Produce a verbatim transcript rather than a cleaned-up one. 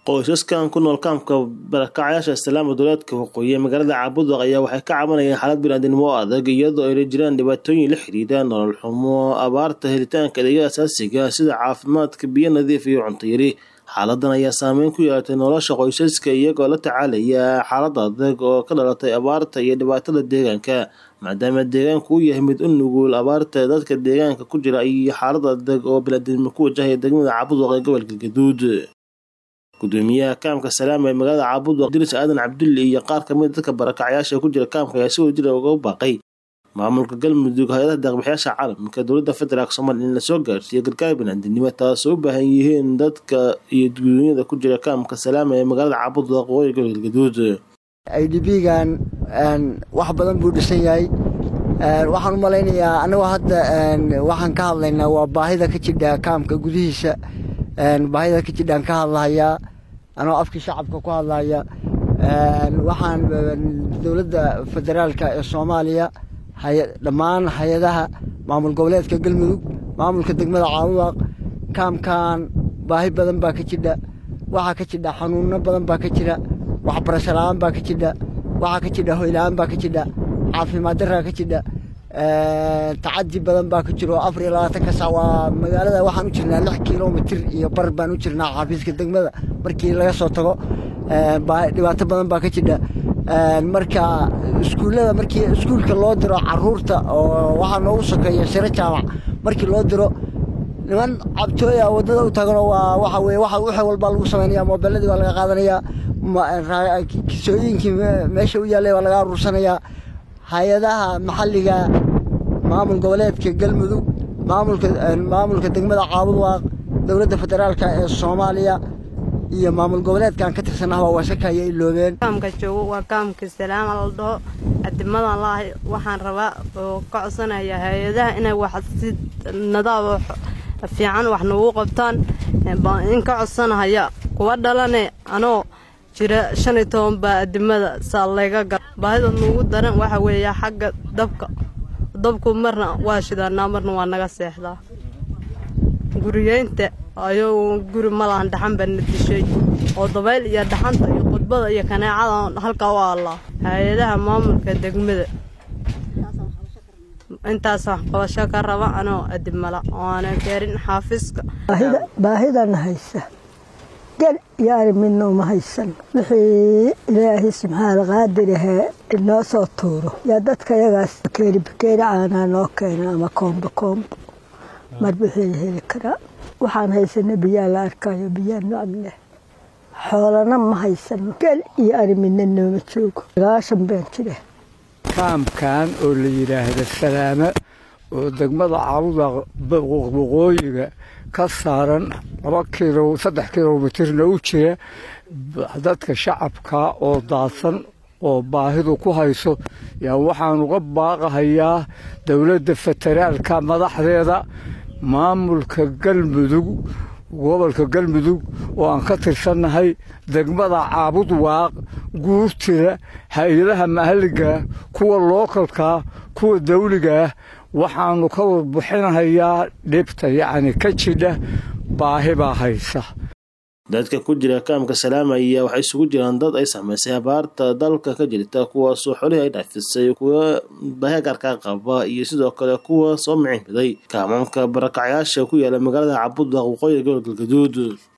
qoysaskan ku nool kaamka barakacayaasha Salaama Dowladka Waqooyi magaalada Caabudaaq ayaa waxay ka cabanayaan xaalad bini'aadanimo oo adag iyadoo ay jiraan dhibaatooyin la xiriira nolol xumo, abaarta, helitaanka adeegyada aasaasiga ah sida caafimaadka, biyo nadiif iyo cunto yari. Xaaladan ayaa saameyn ku yeelatay nolosha qoysaska iyagoo la tacaalaya xaalad adag oo ka dhalatay abaarta iyo dhibaatada deegaanka, maadaama deegaanku uu yahay mid u nugul abaarta. Dadka deegaanka ku jira iyo xaalad adag oo bini'aadanimo ku wajahaya degmada Caabudaaq ee gobolka Galgaduud. gudoomiyaha kaamka Salaama ee magaalada Caabudaaq Idris Aadan Cabdulle iyo qaar ka mid ah dadka barakacayaasha ku jira kaamka ayaa si wadajir ah uga baaqay maamulka Galmudug, hay'adaha deeq-bixiyayaasha caalamka, dowladda federaalka Soomaaliya in la soo gaarsiiyo gargaar bini'aadanimo taasoo u baahan yihiin dadka iyo dadweynaha ku jira kaamka Salaama ee magaalada Caabudaaq ee gobolka Galgaduud. I D P-gan wax badan buu dhisan yahay. waxaan u maleynayaa anagu hadda waxaan ka hadlaynaa waa baahida ka jirta kaamka gudihiisa, baahida ka jirta ka hadlayaa anoo afkii shacabka ku hadlaya. waxaan dowladda federaalka ee Soomaaliya dhammaan hay'adaha maamul goboleedka Galmudug, maamulka degmada Caabudaaq, kaamkan baahi badan baa ka jirta. waxa ka jirta xanuuno badan baa ka jira, waxbarasho la'aan baa ka jirta, waxa ka jirta hoy la'aan baa ka jirta, caafimaad darro ka jirta, tacaddi badan baa ka jiro. afar iyo labaatan ka saac waa magaalada waxaan u jirnaa lix kiiloomitir iyo bar baan u jirnaa xafiiska degmada markii laga soo tago. dhibaato badan baa ka jirta. marka iskuullada markii iskuulka loo diro caruurta oo waxaa noogu sokeeya shiro jaamac markii loo diro niman cabtooya wadada u taagano waa waxa weeye waxa waxa walba lagu sameeyaa, moobiladii waa laga qaadanayaa, kisooyinkii meesha u yaalay waa laga aruursanayaa. hay'adaha maxalliga, maamul goboleedka Galmudug, maamulka maamulka degmada Caabudaaq, dowladda federaalka ee Soomaaliya iyo maamul goboleedkan ka tirsanaha waa shaqeeya iloobeen. kaamka joogo waa kaamka Salaama la dhaho adimadan laahay. waxaan rabaa oo ka codsanayaa hay'adaha inay wax si nadaaf fiican wax noogu qabtaan. in ka codsanaya kuwa dhalane anoo jira shan iyo toban baa adimada saalayga gar baahida noogu daran waxa weeye xagga dabka. dabku marna waa shidaanaa marna waa naga seexdaa. guriyeynta ayuu guri malahan dhaxan baan dishay oo dabayl iyo dhaxanta iyo qodbada iyo kaneecada halka waa Allah. hay'adaha maamulka degmada intaas wax qabasho ka raba anoo adimala oo aan gaarin xafiiska. baahida baahidan haysa gal yaari minno ma haysan wixii Ilaahay subxaanahu qaadir ah inoo soo tuuro ya dadka yagaas keeri keeri aan noo keena ama koomba koomba mar bixii heli kara. waxaan haysanay biyo la arkayo biyo nacne xoolana ma haysan gal yaari minno ma joogo gaashan baan jira. kaamkan oo la yiraahdo Salaama oo degmada Caabudaaq waqooyiga ka saaran laba kiilo saddex kiiloomitirna u jira, dadka shacabka oo daadsan oo baahidu ku hayso yaa waxaan uga baaqahayaa dowladda federaalka madaxdeeda, maamulka Galmudug, gobolka Galmudug oo aan ka tirsanahay, degmada Caabudaaq, guurtida, hay'adaha maxalliga, kuwa localka, kuwa dawliga waxaanu ka warbixinayaa dhibta yacni ka jira baahi baa haysa. dadka ku jira kaamka Salaama ayaa waxay isugu jiraan dad ay saameysay abaarta dalka ka jirta, kuwaasoo xoolihii ay dhaafisay, kuwa baahi gaarka qaba iyo sidoo kale kuwa soo micin biday kaamka barakacayaasha ku yaala magaalada Caabudaaq waqooyiga gobolka Galgaduud.